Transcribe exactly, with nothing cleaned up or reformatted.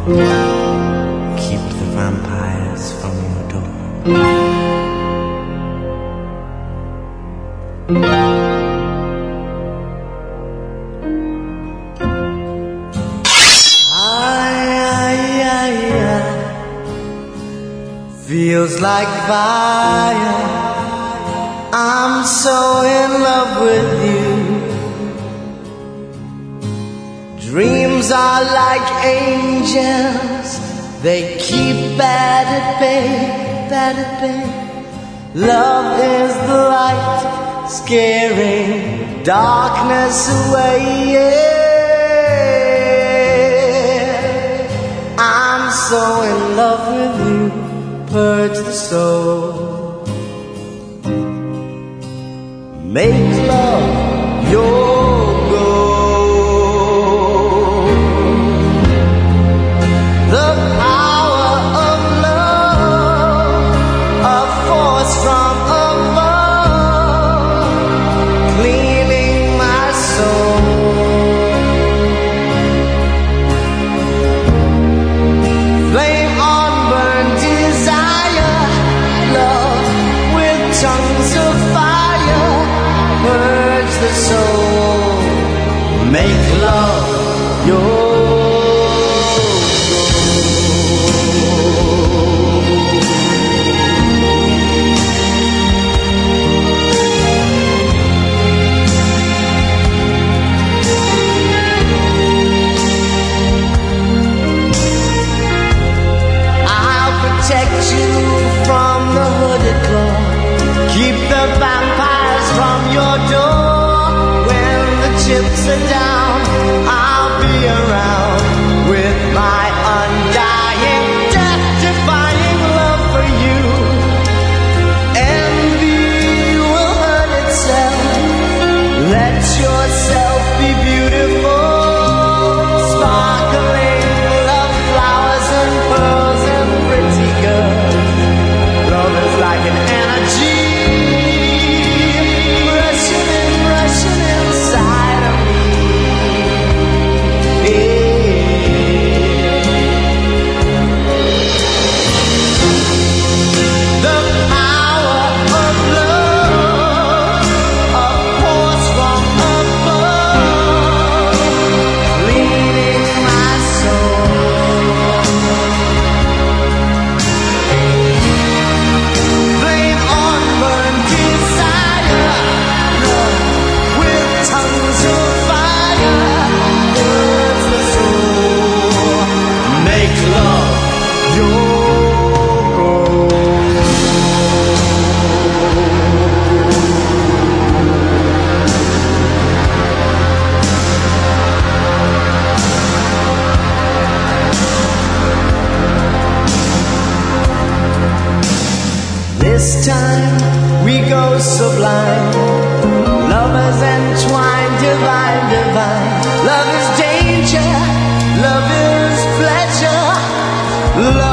Keep the vampires from your door. Feels like fire. I'm so in love with you. Dreams are like angels. They keep bad at bay, bad at bay. Love is the light, scaring darkness away. Yeah. I'm so in love with you. Purge the soul. Make love your goal. The power of love, a force from above, cleaning my soul. Flame on burn desire, love with tongues of fire. Purge the soul, make love your I'll protect you from the hooded claw. Keep the vampires from your door. When the chips are down, I'll be around with my undying, death-defying love for you. Envy will hurt itself. Let yourself be beautiful. Sparkling love flowers and pearls and pretty girls. Love is like an energy. This time we go sublime. Lovers entwined, divine, divine. Love is danger, love is pleasure. Love